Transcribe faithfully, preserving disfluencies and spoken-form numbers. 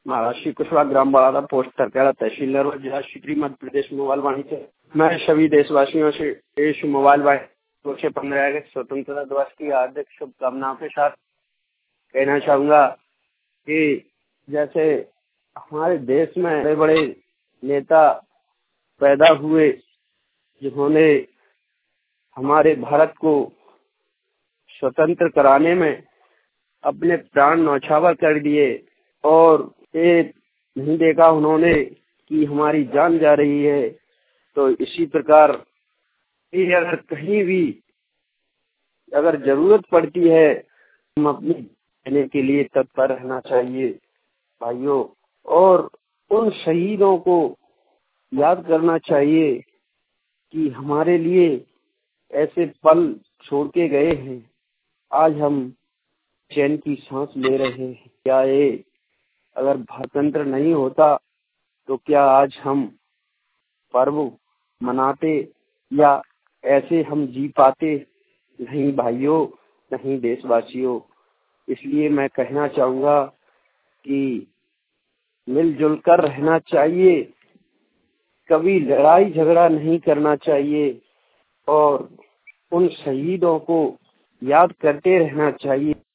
महाराष्ट्र कुशवाहा ग्राम बड़ादा पोस्ट तरकेड़ा तहसील नरवर जिला श्री मध्य प्रदेश मोबाइल वाणिज्य। मैं सभी देशवासियों से इस मोबाइल दो से पंद्रह अगस्त स्वतंत्रता दिवस की हार्दिक शुभकामनाओं के साथ कहना चाहूंगा कि जैसे हमारे देश में बड़े बड़े नेता पैदा हुए जिन्होंने हमारे भारत को स्वतंत्र कराने में अपने प्राण न्यौछावर कर दिए और ये नहीं देखा उन्होंने कि हमारी जान जा रही है। तो इसी प्रकार ये अगर कहीं भी अगर जरूरत पड़ती है हम अपनी देने के लिए तत्पर रहना चाहिए भाइयों, और उन शहीदों को याद करना चाहिए कि हमारे लिए ऐसे पल छोड़ के गए हैं। आज हम चैन की सांस ले रहे हैं। क्या ये अगर भारतंत्र नहीं होता तो क्या आज हम पर्व मनाते या ऐसे हम जी पाते? नहीं भाइयों, नहीं देशवासियों। इसलिए मैं कहना चाहूंगा कि मिलजुल कर रहना चाहिए, कभी लड़ाई झगड़ा नहीं करना चाहिए और उन शहीदों को याद करते रहना चाहिए।